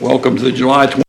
Welcome to the July 20.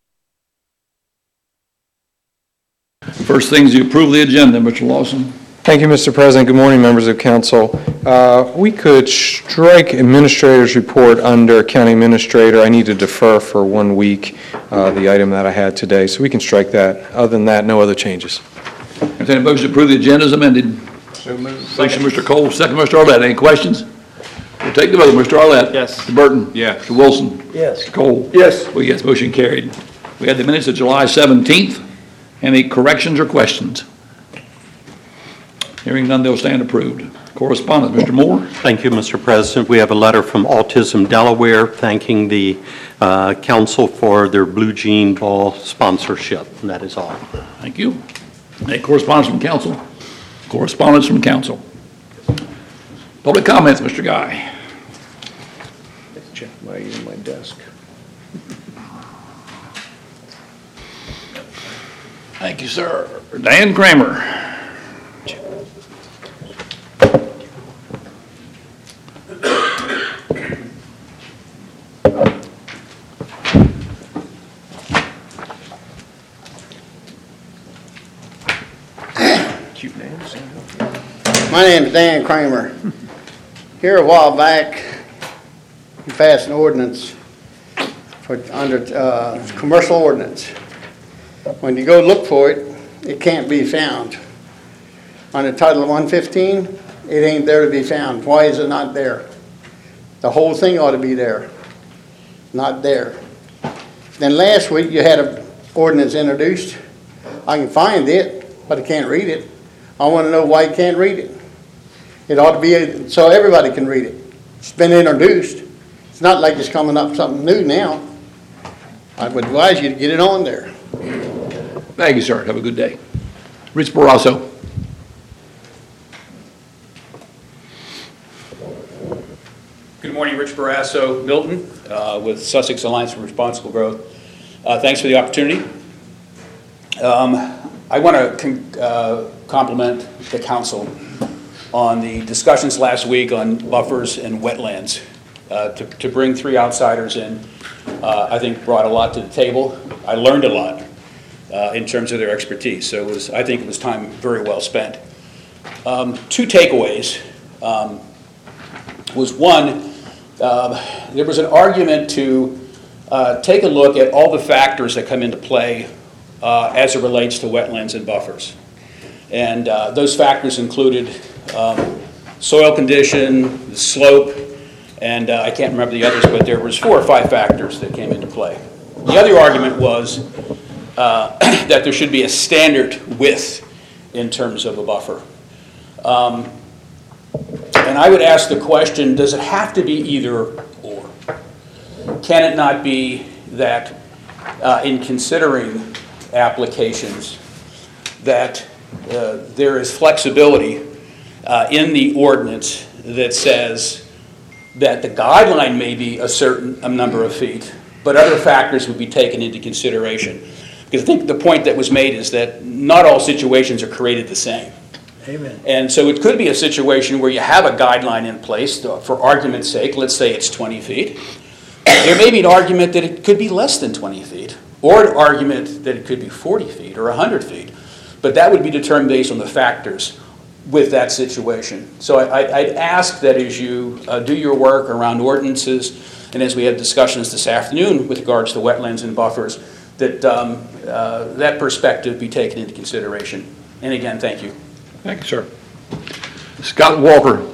First things, you approve the agenda, Mr. Lawson. Thank you, Mr. President. Good morning, members of council. We could strike administrator's report under county administrator. I need to defer for 1 week the item that I had today, so we can strike that. Other than that, no other changes. Entertain a motion to approve the agenda as amended. So moved. Motion, Mr. Cole, second, Mr. Arlett. Any questions? We'll take the vote. Mr. Arlett? Yes. Mr. Burton? Yes. Mr. Wilson? Yes. Mr. Cole? Yes. Well, yes, motion carried. We had the minutes of July 17th. Any corrections or questions? Hearing none, they'll stand approved. Correspondence, Mr. Moore. Thank you, Mr. President. We have a letter from Autism Delaware thanking the council for their Blue Jean Ball sponsorship, and that is all. Thank you. Any correspondence from council? Correspondence from council. Public comments, Mr. Guy. Let's check my desk. Thank you, sir. Dan Kramer. Cute names. My name is Dan Kramer. Here a while back, you passed an ordinance for under commercial ordinance. When you go look for it, it can't be found. Under Title 115, it ain't there to be found. Why is it not there? The whole thing ought to be there. Not there. Then last week you had an ordinance introduced. I can find it, but I can't read it. I want to know why you can't read it. It ought to be so everybody can read it. It's been introduced. It's not like it's coming up something new now. I would advise you to get it on there. Thank you, sir. Have a good day. Rich Barrasso. Good morning, Rich Barrasso, Milton, with Sussex Alliance for Responsible Growth. Thanks for the opportunity. I want to compliment the council on the discussions last week on buffers and wetlands. To bring three outsiders in, I think brought a lot to the table. I learned a lot in terms of their expertise, so I think it was time very well spent. Two takeaways. Was one, there was an argument to take a look at all the factors that come into play as it relates to wetlands and buffers. And those factors included soil condition, the slope, and I can't remember the others, but there was 4 or 5 factors that came into play. The other argument was that there should be a standard width in terms of a buffer. And I would ask the question, does it have to be either or? Can it not be that in considering applications that there is flexibility in the ordinance that says that the guideline may be a certain number of feet, but other factors would be taken into consideration? Because I think the point that was made is that not all situations are created the same. Amen. And so it could be a situation where you have a guideline in place, for argument's sake, let's say it's 20 feet. There may be an argument that it could be less than 20 feet, or an argument that it could be 40 feet or 100 feet. But that would be determined based on the factors with that situation. So I'd ask that as you do your work around ordinances, and as we have discussions this afternoon with regards to wetlands and buffers, that that perspective be taken into consideration. And again, thank you. Thank you, sir. Scott Walker.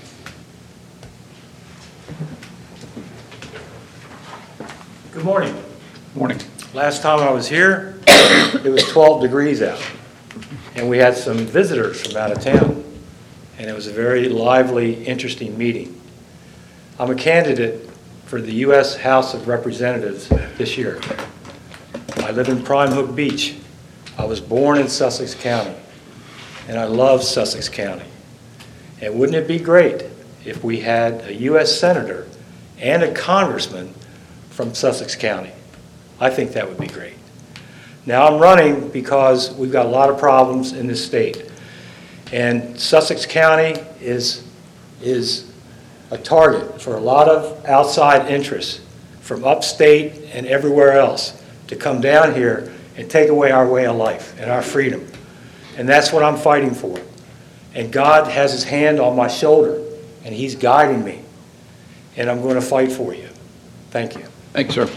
Good morning. Morning. Last time I was here, it was 12 degrees out, and we had some visitors from out of town, and it was a very lively, interesting meeting. I'm a candidate for the U.S. House of Representatives this year. I live in Prime Hook Beach. I was born in Sussex County, and I love Sussex County. And wouldn't it be great if we had a U.S. Senator and a Congressman from Sussex County? I think that would be great. Now I'm running because we've got a lot of problems in this state. And Sussex County is a target for a lot of outside interests from upstate and everywhere else to come down here and take away our way of life and our freedom. And that's what I'm fighting for. And God has his hand on my shoulder, and he's guiding me. And I'm going to fight for you. Thank you. Thank you, sir.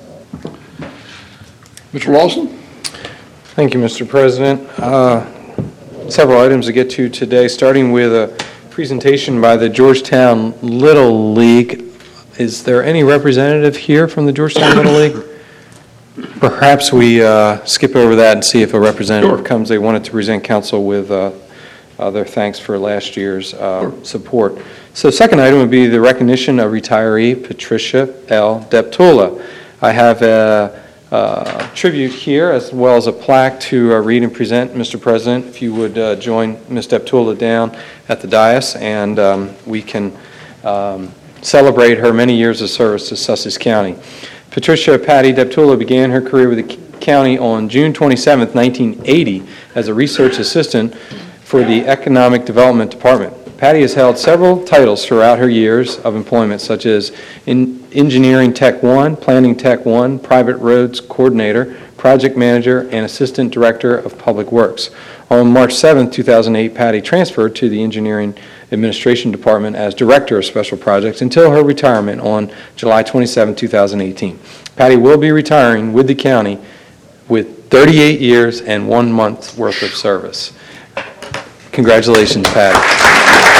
Mr. Lawson? Thank you, Mr. President. Several items to get to today, starting with a presentation by the Georgetown Little League. Is there any representative here from the Georgetown Little League? Perhaps we skip over that and see if a representative Sure. comes. They wanted to present council with their thanks for last year's support. So the second item would be the recognition of retiree Patricia L. Deptula. I have a tribute here as well as a plaque to read and present. Mr. President, if you would join Ms. Deptula down at the dais, and we can celebrate her many years of service to Sussex County. Patricia Patty Deptula began her career with the county on June 27, 1980 as a research assistant for the Economic Development Department. Patty has held several titles throughout her years of employment, such as Engineering Tech 1, Planning Tech 1, Private Roads Coordinator, Project Manager, and Assistant Director of Public Works. On March 7, 2008, Patty transferred to the Engineering Administration Department as Director of Special Projects until her retirement on July 27, 2018. Patty will be retiring with the county with 38 years and 1 month's worth of service. Congratulations, Patty.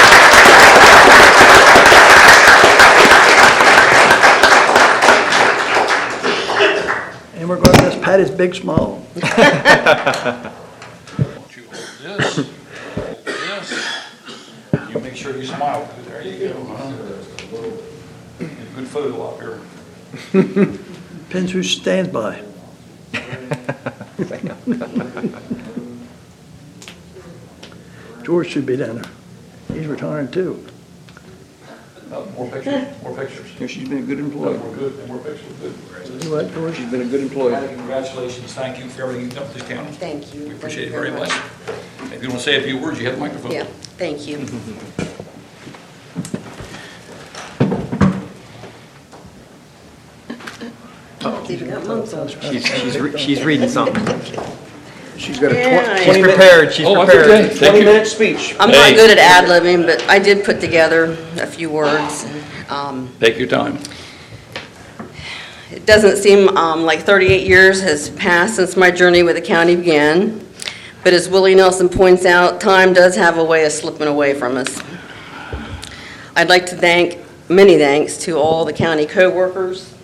And we're going to miss Patty's big smile. You make sure you smile. There you go. Good photo up here. Depends who stands by. George should be down there. He's retiring too. More pictures, more pictures. She's been a good employee. More good, more pictures, good. You know what, George? She's been a good employee. Patty, congratulations. Thank you for everything you've done for this county. Thank you. We Thank appreciate it you very much. If you want to say a few words, you have the microphone. Yeah, thank you. Even got months on. She's reading something. She's got a Yeah, She's prepared, she's Oh, that's prepared. okay. Thank you. 20-minute speech. I'm not good at ad-libbing, but I did put together a few words. Take your time. It doesn't seem like 38 years has passed since my journey with the county began, but as Willie Nelson points out, time does have a way of slipping away from us. I'd like to thank, many thanks to all the county co-workers,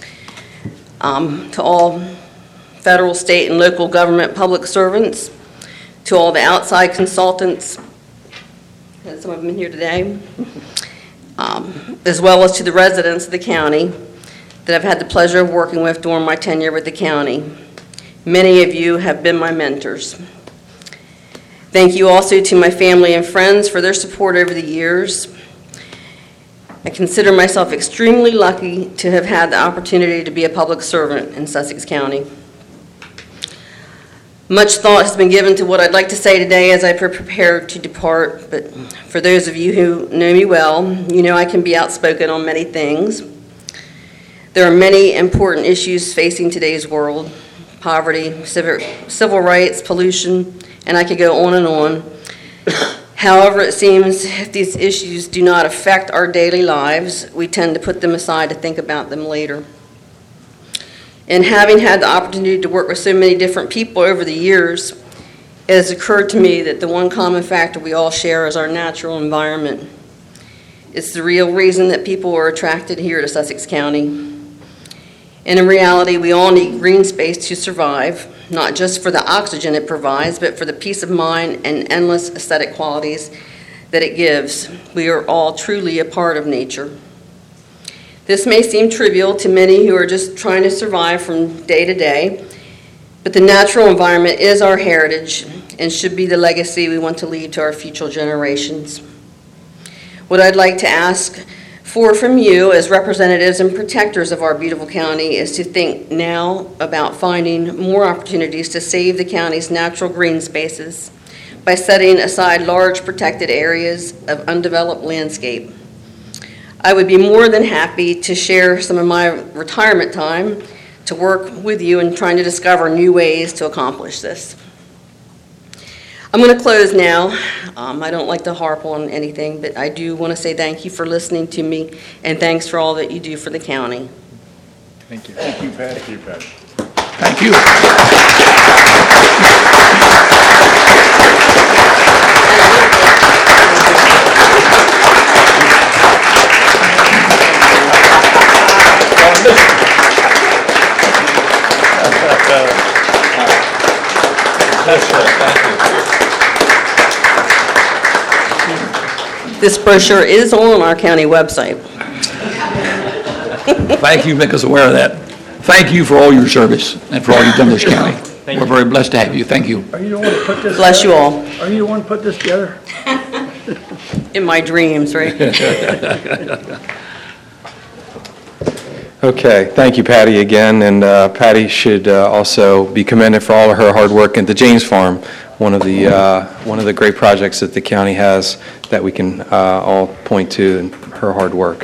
to all federal, state, and local government public servants, to all the outside consultants, and some of them here today, as well as to the residents of the county that I've had the pleasure of working with during my tenure with the county. Many of you have been my mentors. Thank you also to my family and friends for their support over the years. I consider myself extremely lucky to have had the opportunity to be a public servant in Sussex County. Much thought has been given to what I'd like to say today as I prepare to depart, but for those of you who know me well, you know I can be outspoken on many things. There are many important issues facing today's world: poverty, civil rights, pollution, and I could go on and on. However, it seems if these issues do not affect our daily lives, we tend to put them aside to think about them later. And having had the opportunity to work with so many different people over the years, it has occurred to me that the one common factor we all share is our natural environment. It's the real reason that people are attracted here to Sussex County. And in reality, we all need green space to survive, not just for the oxygen it provides, but for the peace of mind and endless aesthetic qualities that it gives. We are all truly a part of nature. This may seem trivial to many who are just trying to survive from day to day, but the natural environment is our heritage and should be the legacy we want to leave to our future generations. What I'd like to ask for from you as representatives and protectors of our beautiful county is to think now about finding more opportunities to save the county's natural green spaces by setting aside large protected areas of undeveloped landscape. I would be more than happy to share some of my retirement time to work with you in trying to discover new ways to accomplish this. I'm going to close now. I don't like to harp on anything, but I do want to say thank you for listening to me, and thanks for all that you do for the county. Thank you, Pat. Thank you, Pat. Thank you. This brochure is on our county website. Thank you, make us aware of that. Thank you for all your service and for all you've done in this county. We're very blessed to have you. Thank you. Are you the one that put this? Bless you all. Are you the one that put this together? In my dreams, right? Okay, thank you, Patty, again, and Patty should also be commended for all of her hard work at the James Farm, one of the great projects that the county has that we can all point to in her hard work.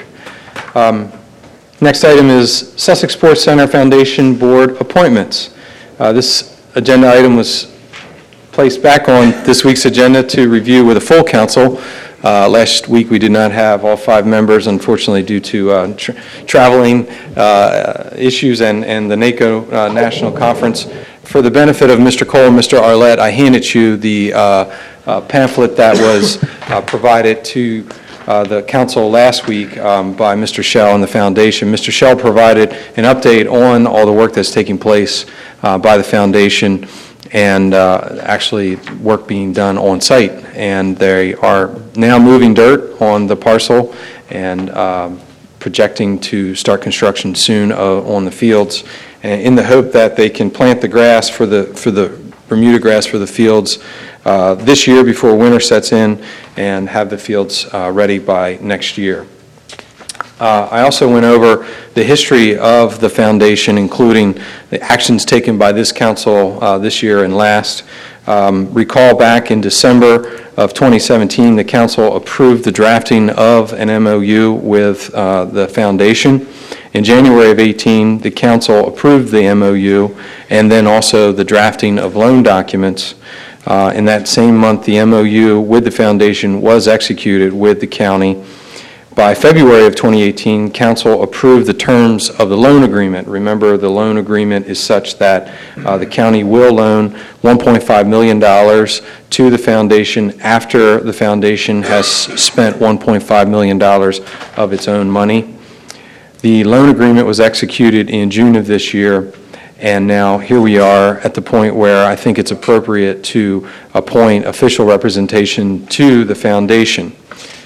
Next item is Sussex Sports Center Foundation Board appointments. This agenda item was placed back on this week's agenda to review with a full council. Last week, we did not have all 5 members, unfortunately, due to traveling issues and the NACO National Conference. For the benefit of Mr. Cole and Mr. Arlett, I handed you the pamphlet that was provided to the council last week by Mr. Shell and the foundation. Mr. Shell provided an update on all the work that's taking place by the foundation and actually work being done on site. And they are now moving dirt on the parcel and projecting to start construction soon on the fields, in the hope that they can plant the grass for the Bermuda grass for the fields this year before winter sets in, and have the fields ready by next year. I also went over the history of the foundation, including the actions taken by this council this year and last. Recall back in December of 2017, the council approved the drafting of an MOU with the foundation. In January of 18, the council approved the MOU and then also the drafting of loan documents. In that same month, the MOU with the foundation was executed with the county. By February of 2018, council approved the terms of the loan agreement. Remember, the loan agreement is such that the county will loan $1.5 million to the foundation after the foundation has spent $1.5 million of its own money. The loan agreement was executed in June of this year, and now here we are at the point where I think it's appropriate to appoint official representation to the foundation.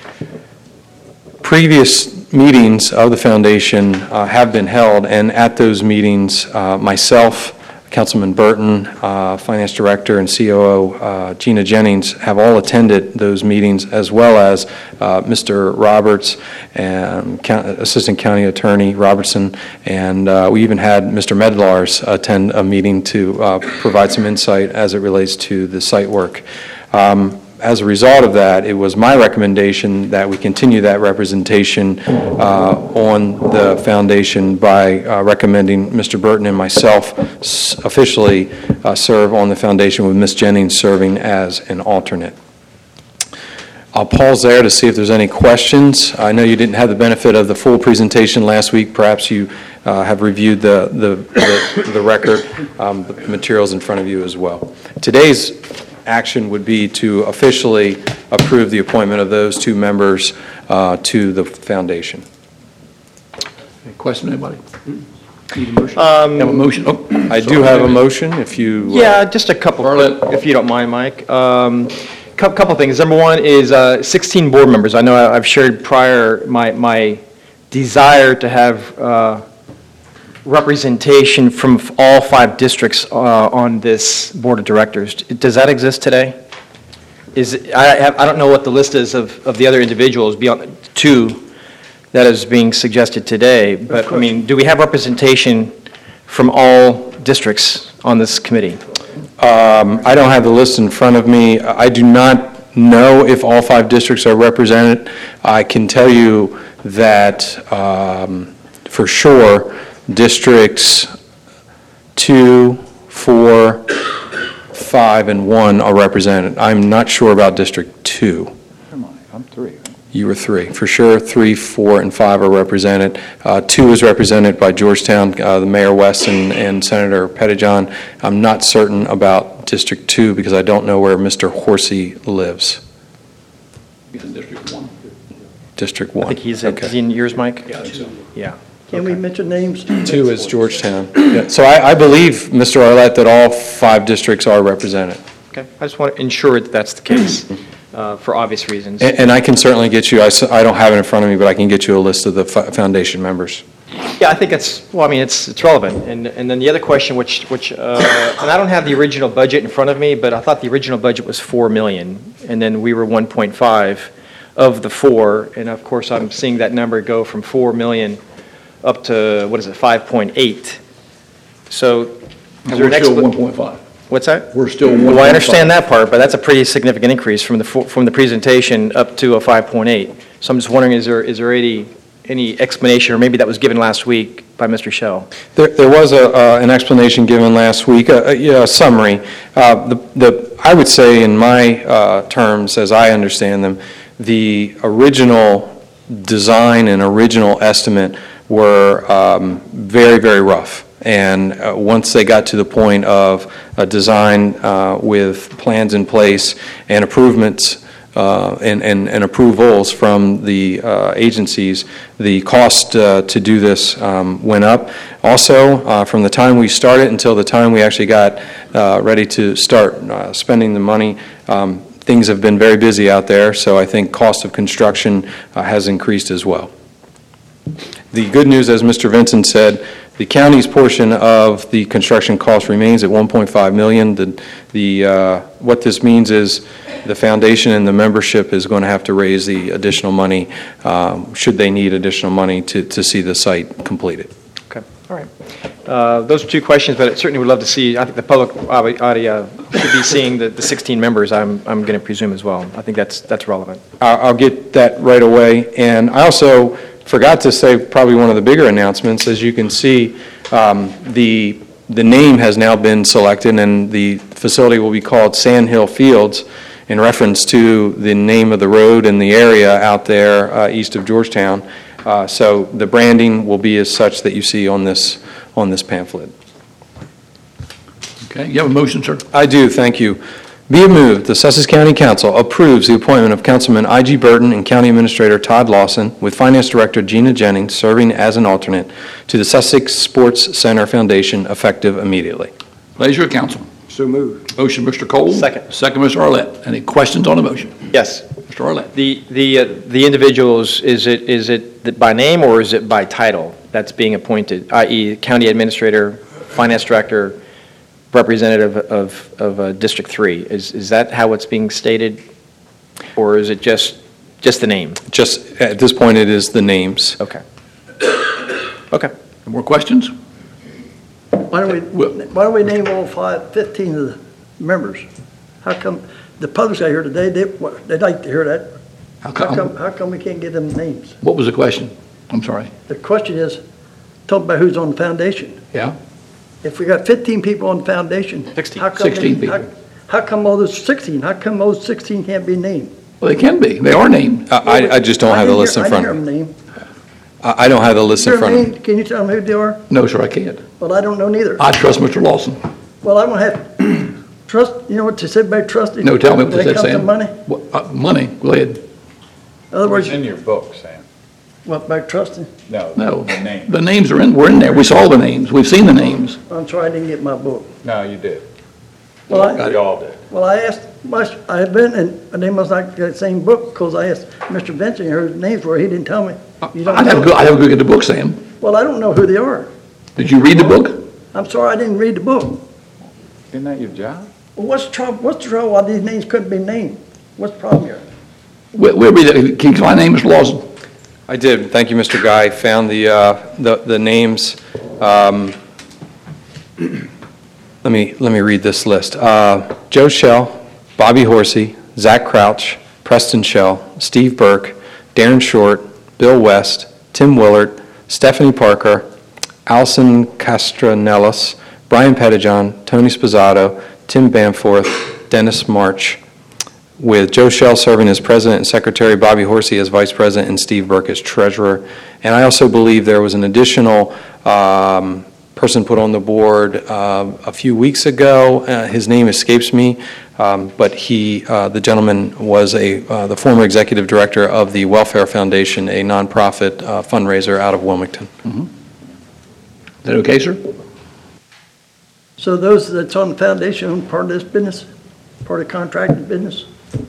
Previous meetings of the foundation have been held, and at those meetings, myself, Councilman Burton, Finance Director, and COO Gina Jennings have all attended those meetings, as well as Mr. Roberts and Assistant County Attorney Robertson, and we even had Mr. Medlars attend a meeting to provide some insight as it relates to the site work. As a result of that, it was my recommendation that we continue that representation on the foundation by recommending Mr. Burton and myself officially serve on the foundation, with Ms. Jennings serving as an alternate. I'll pause there to see if there's any questions. I know you didn't have the benefit of the full presentation last week. Perhaps you have reviewed the record, the materials in front of you as well. Today's action would be to officially approve the appointment of those 2 members to the foundation. Any question, anybody? Need a motion? Have a motion? Oh, I do have a motion, if you... Yeah, just a couple, if you don't mind, Mike. Couple things. Number one is 16 board members. I know I've shared prior my desire to have representation from all 5 districts on this board of directors. Does that exist today? I don't know what the list is of the other individuals beyond 2 that is being suggested today, but I mean, do we have representation from all districts on this committee? I don't have the list in front of me. I do not know if all 5 districts are represented. I can tell you that for sure districts 2, 4, 5, and 1 are represented. I'm not sure about District 2. I'm 3. You were 3. For sure, 3, 4, and 5 are represented. 2 is represented by Georgetown, the Mayor West and Senator Pettijohn. I'm not certain about District 2 because I don't know where Mr. Horsey lives. He's in District 1. District 1. I think he's Okay. in yours, Mike? Yeah, I think so. Yeah. Can we mention names? 2 is Georgetown. Yeah, so I believe, Mr. Arlett, that all 5 districts are represented. Okay, I just want to ensure that that's the case, for obvious reasons. And I can certainly get you, I don't have it in front of me, but I can get you a list of the foundation members. Yeah, I think it's, well, I mean, it's relevant. And then the other question, which and I don't have the original budget in front of me, but I thought the original budget was 4 million, and then we were 1.5 of the 4, and of course, I'm seeing that number go from 4 million up to, what is it, 5.8. So, is And there we're an still expla- 1.5. What's that? We're still 1.5. Well, I understand that part, but that's a pretty significant increase from the presentation up to a 5.8. So I'm just wondering, is there any explanation, or maybe that was given last week by Mr. Shell? There was an explanation given last week, a summary. I would say in my terms, as I understand them, the original design and original estimate were very, very rough. And once they got to the point of a design with plans in place and improvements and approvals from the agencies, the cost to do this went up. Also, from the time we started until the time we actually got ready to start spending the money, things have been very busy out there, so I think cost of construction has increased as well. The good news, as Mr. Vincent said, the county's portion of the construction cost remains at $1.5 million. What this means is the foundation and the membership is going to have to raise the additional money, should they need additional money to see the site completed. Okay, all right. Those are 2 questions, but I certainly would love to see, I think the public should be seeing the 16 members, I'm going to presume as well. I think that's relevant. I'll get that right away. And I also forgot to say probably one of the bigger announcements. As you can see, the name has now been selected, and the facility will be called Sand Hill Fields in reference to the name of the road and the area out there east of Georgetown. So the branding will be as such that you see on this pamphlet. Okay, you have a motion, sir? I do, thank you. Be it moved, the Sussex County Council approves the appointment of Councilman I.G. Burton and County Administrator Todd Lawson, with Finance Director Gina Jennings serving as an alternate, to the Sussex Sports Center Foundation effective immediately. Pleasure of council. So moved. Motion, Mr. Cole. Second. Second, Mr. Arlett. Any questions on the motion? Yes. Mr. Arlett. The individuals, is it by name or is it by title that's being appointed, i.e. County Administrator, Finance Director, Representative of District 3? Is that how it's being stated, or is it just the name? Just, at this point, it is the names. Okay. Okay. Any more questions? Why don't we name all 15 of the members? How come, the public's out here today, they'd like to hear that. How come? How come we can't give them names? What was the question? I'm sorry. The question is, talk about who's on the foundation. Yeah? If we got 15 people on the foundation. 16. how come 16 people. How come all those 16? How come those 16 can't be named? Well, they can be. They are named. I just don't have the list in front of me. I didn't hear them named. I don't have the list in front of me. Can you tell them who they are? No, sir, I can't. Well, I don't know neither. I trust Mr. Lawson. Well, I don't have, trust, you know what they say about trusting? No, tell me what When they it said, comes to Sam. money? What, money, go ahead. In other words, in your book, Sam. what, about trusting? No. The name. The names were in there. We saw the names. We've seen the names. I'm sorry, I didn't get my book. No, you did. Well, We all did. Well, I asked, I had been, and they must not get the same book, because I asked Mr. Vincent whose names were, he didn't tell me. You don't I'd have know. to go get the book, Sam. Well, I don't know who they are. Did you read the book? I'm sorry, I didn't read the book. Isn't that your job? Well, what's the trouble why these names couldn't be named? What's the problem here? We'll read it. Can you find name, Mr. Lawson? I did. Thank you, Mr. Guy. Found the names. Let me read this list. Joe Shell, Bobby Horsey, Zach Crouch, Preston Shell, Steve Burke, Darren Short, Bill West, Tim Willard, Stephanie Parker, Allison Castronellis, Brian Pettijohn, Tony Sposato, Tim Bamforth, Dennis March, with Joe Shell serving as president and secretary, Bobby Horsey as vice president, and Steve Burke as treasurer. And I also believe there was an additional person put on the board a few weeks ago. His name escapes me, but the gentleman was the former executive director of the Welfare Foundation, a nonprofit fundraiser out of Wilmington. Is that okay, sir? So those that's on the foundation own part of this business, part of contracted business?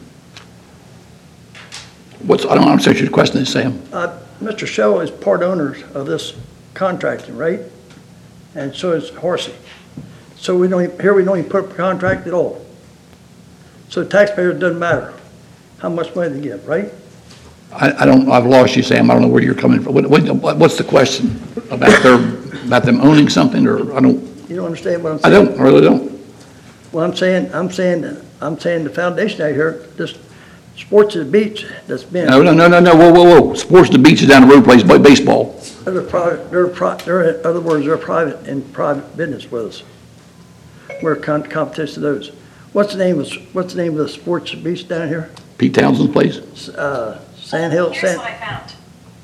I don't understand your question, Sam. Mr. Shell is part owners of this contracting, right? And so is Horsey. So we don't even put up a contract at all. So taxpayers, it doesn't matter how much money they give, right? I've lost you, Sam. I don't know where you're coming from. What's the question? About them owning something, or I don't? You don't understand what I'm I saying? don't, I really don't. Well, I'm saying the foundation out here, this Sports at the Beach that's been. No, whoa. Sports at the Beach is down the road, plays baseball. They're in other words, they're private business with us. We're competition to those. What's the name of the Sports at the Beach down here? Pete Townsend's place? Sand Hill. Here's what I found.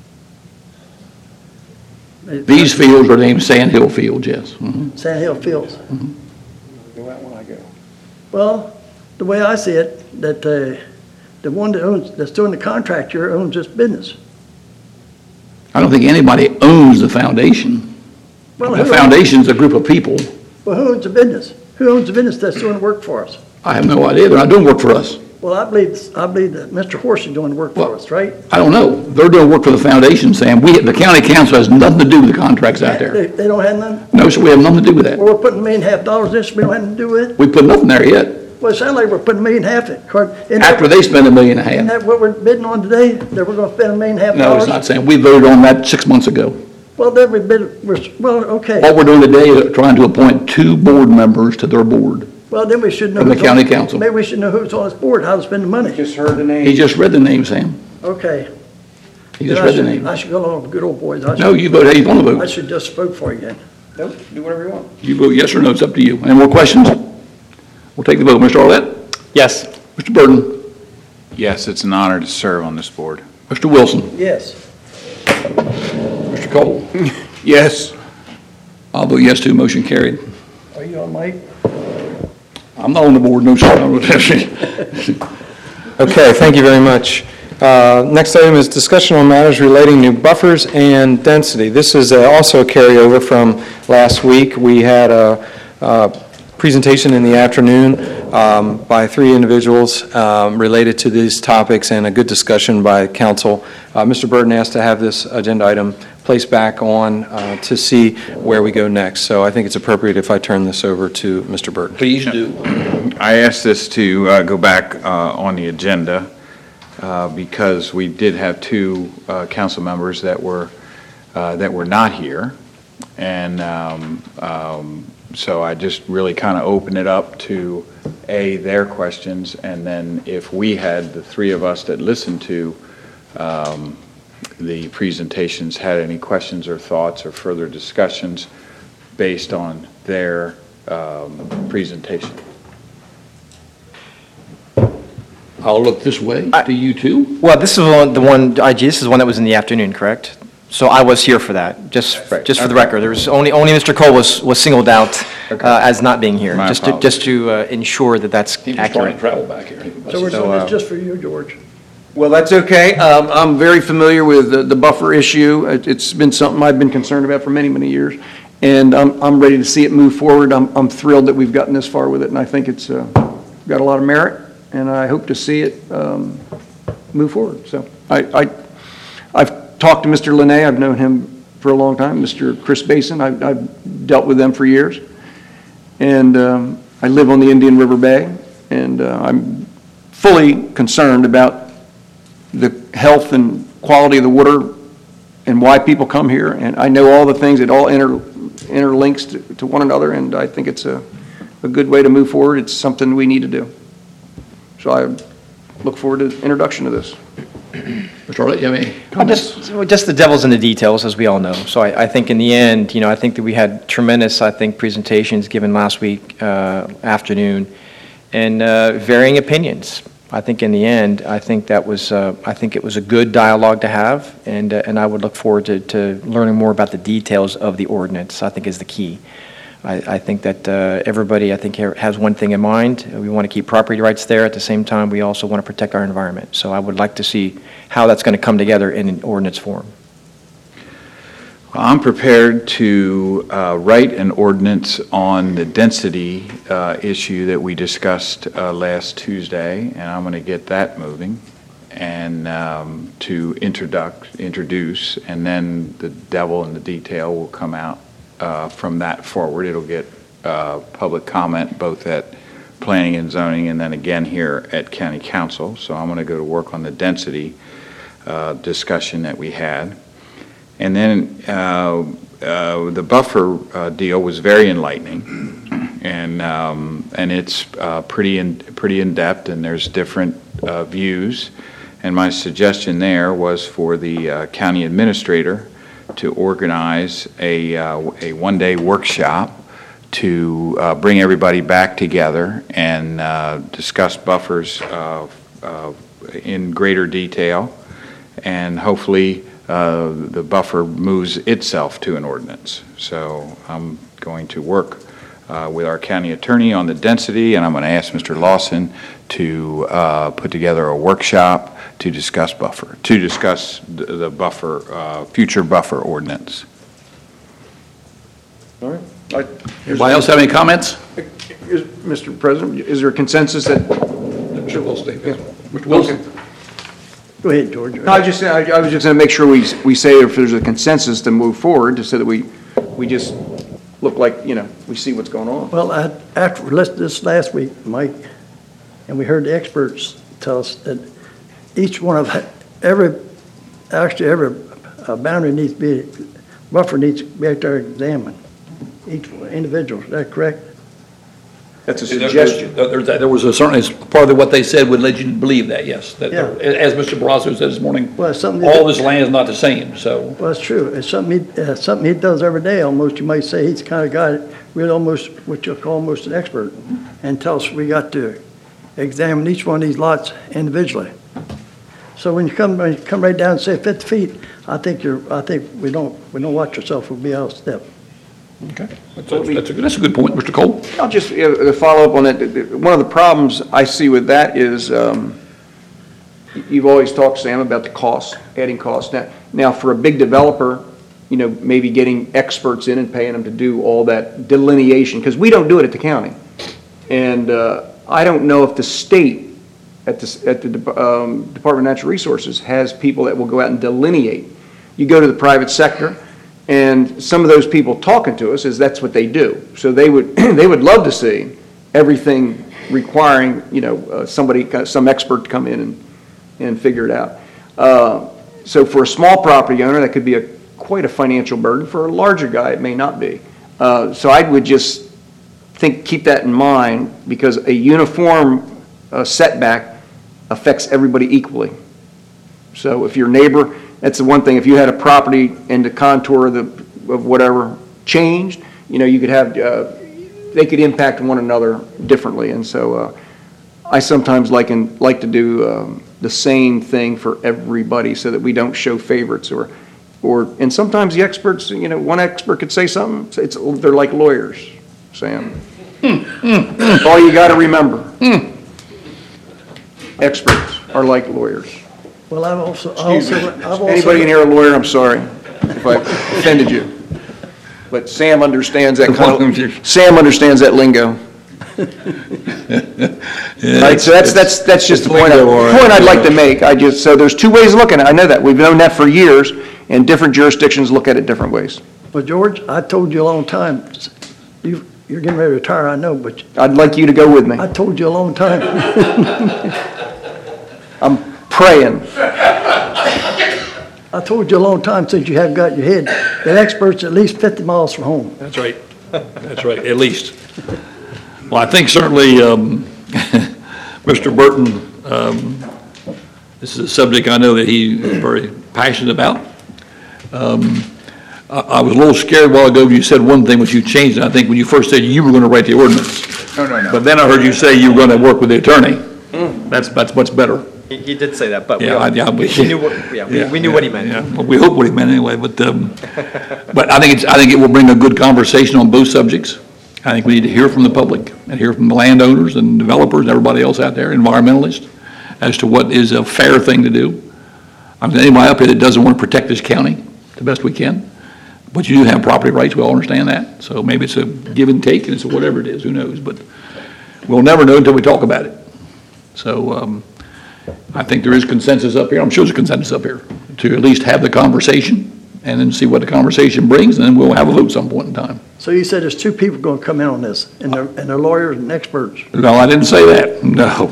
These fields are named Sand Hill Fields, yes. Mhm. Sand Hill Fields. Go out when I go. Well, the way I see it, that the one that's doing the contract here owns this business. I don't think anybody owns the foundation. Well, The who foundation's a group of people. Well, who owns the business? Who owns the business that's doing the work for us? I have no idea. They're not doing work for us. Well, I believe that Mr. Horsey doing the work for us, right? I don't know. They're doing work for the foundation, Sam. The county council has nothing to do with the contracts out there. They don't have none? No, sir, we have nothing to do with that. Well, we're putting $1.5 million in this, we don't have nothing to do with it? We put nothing there yet. Well, it sounds like we're putting $1.5 million in. After they spend $1.5 million. Isn't that what we're bidding on today? That we're gonna spend $1.5 million? No, it's not, Sam. We voted on that 6 months ago. Well, then okay. What we're doing today is trying to appoint 2 board members to their board. Well, then we should know. From the who's on- county council. Maybe we should know who's on this board, how to spend the money. Just heard the name. He just read the name, Sam. Okay. He just Then read the name. I should go along with good old boys. No, you vote how you want to I vote. should just vote for you again. Nope, do whatever you want. You vote yes or no, it's up to you. Any more questions? We'll take the vote. Mr. Arlett? Yes. Mr. Burden? Yes, it's an honor to serve on this board. Mr. Wilson? Yes. Mr. Cole? Yes. I'll vote yes too, motion carried. Are you on, Mike? I'm not on the board, no, sir. Okay, thank you very much. Next item is discussion on matters relating to buffers and density. This is also a carryover from last week. We had a presentation in the afternoon by 3 individuals related to these topics, and a good discussion by council. Mr. Burton asked to have this agenda item placed back on to see where we go next. So I think it's appropriate if I turn this over to Mr. Burton. Please do. I asked this to go back on the agenda because we did have 2 council members that were not here. And so I just really kind of opened it up to, their questions, and then if we had, the 3 of us that listened to the presentations, had any questions or thoughts or further discussions based on their presentation. I'll look this way. Do you too? Well, this is this is one that was in the afternoon, correct? So I was here for that, just for the record. There was only Mr. Cole was singled out as not being here, My just to ensure that that's He was trying to accurate. travel back here. So we're doing this just for you, George. Well, that's okay. I'm very familiar with the buffer issue. It's been something I've been concerned about for many, many years, and I'm ready to see it move forward. I'm thrilled that we've gotten this far with it, and I think it's got a lot of merit, and I hope to see it move forward. So I've talked to Mr. Linné. I've known him for a long time. Mr. Chris Basin, I've dealt with them for years, and I live on the Indian River Bay, and I'm fully concerned about the health and quality of the water and why people come here. And I know all the things, it all interlinks to one another, and I think it's a good way to move forward. It's something we need to do. So I look forward to the introduction of this. Mr. Arlett, you have any comments? Just the devil's in the details, as we all know. So I think in the end, I think that we had tremendous, presentations given last week afternoon, and varying opinions. I think in the end, I think it was a good dialogue to have, and I would look forward to learning more about the details of the ordinance, I think is the key. I think that everybody, has one thing in mind. We want to keep property rights there. At the same time, we also want to protect our environment. So I would like to see how that's going to come together in an ordinance form. I'm prepared to write an ordinance on the density issue that we discussed last Tuesday, and I'm going to get that moving and to introduce, and then the devil in the detail will come out from that forward. It'll get public comment both at planning and zoning and then again here at county council. So I'm going to go to work on the density discussion that we had. And then the buffer deal was very enlightening, and it's pretty in depth, and there's different views. And my suggestion there was for the county administrator to organize a one-day workshop to bring everybody back together and discuss buffers in greater detail, and hopefully the buffer moves itself to an ordinance. So I'm going to work with our county attorney on the density, and I'm going to ask Mr. Lawson to put together a workshop to discuss the buffer, future buffer ordinance. All right. Anybody else have any comments? Mr. President, is there a consensus that? Mr. Wilson. Mr. Wilson. Go ahead, George. No, I was just going to make sure we say if there's a consensus to move forward, just so that we just look like, we see what's going on. Well, after we listened to this last week, Mike, and we heard the experts tell us that each one of every boundary needs to be, buffer needs to be out there examined, each individual. Is that correct? That's a suggestion. There was certainly part of what they said would lead you to believe that, yes. That Yeah. As Mr. Barrasso said this morning, Well, it's something all this land is not the same, so. Well, it's true. It's something he does every day almost. You might say he's the kind of guy that really almost, what you'll call almost an expert, and tell us we got to examine each one of these lots individually. So when you come right down and say 50 feet, I think we don't watch yourself, we'll be out of step. Okay. That's a good point, Mr. Cole. I'll just follow up on that. One of the problems I see with that is you've always talked, Sam, about the cost, adding cost. Now for a big developer, maybe getting experts in and paying them to do all that delineation, because we don't do it at the county. And I don't know if the state at the Department of Natural Resources has people that will go out and delineate. You go to the private sector, and some of those people talking to us is that's what they do. So they would love to see everything requiring some expert to come in and figure it out. So for a small property owner, that could be quite a financial burden. For a larger guy, it may not be. So I would just keep that in mind, because a uniform setback affects everybody equally. So if your neighbor, that's the one thing, if you had a property and the contour of whatever changed, you could have, they could impact one another differently. And so I sometimes like to do the same thing for everybody, so that we don't show favorites and sometimes the experts, one expert could say something, they're like lawyers, Sam. That's all you got to remember. Experts are like lawyers. Well, I've also Anybody in here a lawyer? I'm sorry if I offended you. But Sam understands that Sam understands that lingo. Right, so that's just the point I'd like to make. So there's two ways of looking at it. I know that. We've known that for years, and different jurisdictions look at it different ways. Well, George, I told you a long time, you're getting ready to retire, I know, but I'd like you to go with me. I told you a long time. I'm praying. I told you a long time since you have got your head that experts at least 50 miles from home. That's right. That's right, at least. Well, I think certainly Mr. Burton This is a subject I know that he is very passionate about. I was a little scared a while ago when you said one thing, which you changed, and I think when you first said you were going to write the ordinance. No. But then I heard you say you were going to work with the attorney. That's much better. He did say that, but we we knew what he meant. Yeah, well, we hope what he meant anyway, but I think it will bring a good conversation on both subjects. I think we need to hear from the public and hear from the landowners and developers and everybody else out there, environmentalists, as to what is a fair thing to do. I mean, anybody up here that doesn't want to protect this county the best we can, but you do have property rights, we all understand that. So maybe it's a give and take, and it's whatever it is, who knows, but we'll never know until we talk about it. So, I think there is consensus up here, I'm sure there's consensus up here, to at least have the conversation and then see what the conversation brings, and then we'll have a vote some point in time. So you said there's two people going to come in on this, and they're lawyers and experts. No, I didn't say that. No.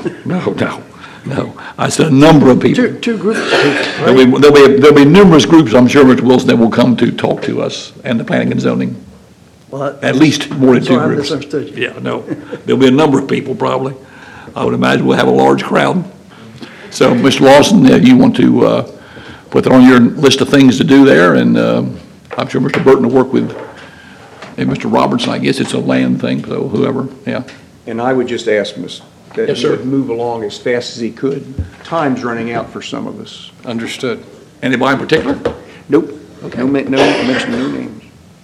I said a number of people. Two groups of people, right? There'll be numerous groups, I'm sure, Mr. Wilson, that will come to talk to us and the planning and zoning. Well, At least more than two so I groups. misunderstood you. Yeah, no. There'll be a number of people, probably. I would imagine we'll have a large crowd. So, Mr. Lawson, you want to put that on your list of things to do there, and I'm sure Mr. Burton will work with, and Mr. Robertson, I guess it's a land thing, so whoever, yeah. And I would just ask that Yes, he sir. would move along as fast as he could. Time's running out for some of us. Understood. Anybody in particular? Nope. No mention, no names.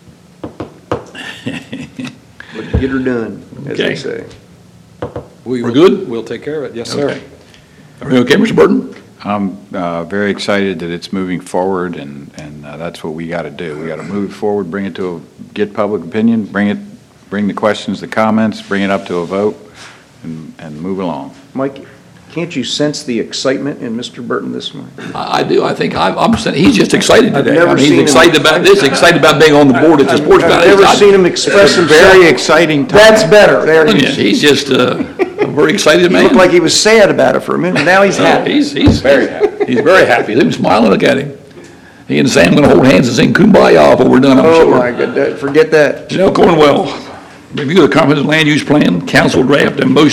But get her done, as Okay. they say. We're good? We'll take care of it, yes, sir. Okay. Are we okay, Mr. Burton? I'm very excited that it's moving forward, and that's what we got to do. We got to move forward, get public opinion, bring the questions, the comments, bring it up to a vote, and move along. Mike, can't you sense the excitement in Mr. Burton this morning? I do. I think he's just excited I've today. never He's seen him- excited about this, excited about being on the board at the Sports I've Foundation. never seen him express himself. Very exciting time. That's better. There he is. He's just a very excited He man. looked like he was sad about it for a minute. Now he's happy. He's very happy. He's very happy. Look at him smiling. Look at him. He and Sam going to hold hands and sing Kumbaya before we're done, I'm Oh, sure. my God, forget that. Janelle Cornwell, review the comprehensive land use plan, council draft, and motion